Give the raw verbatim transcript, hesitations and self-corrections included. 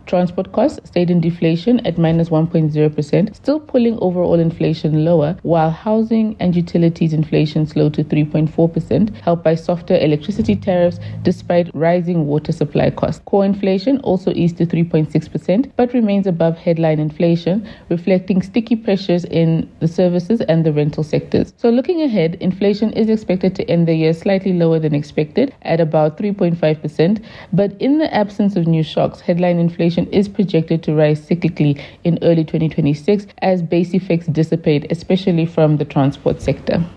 Transport costs stayed in deflation at minus one point zero percent, still pulling overall inflation lower, while housing and utilities inflation slowed to three point four percent, helped by softer electricity tariffs despite rising water supply costs. Core inflation also eased to three point six percent, but remains above headline inflation, reflecting sticky pressures in the services and the rental sectors. So looking ahead, inflation is expected to end the year slightly lower than expected at about three point five percent, but in the absence of new shocks, headline inflation is projected to rise cyclically in early twenty twenty-six as base effects dissipate, especially from the transport sector.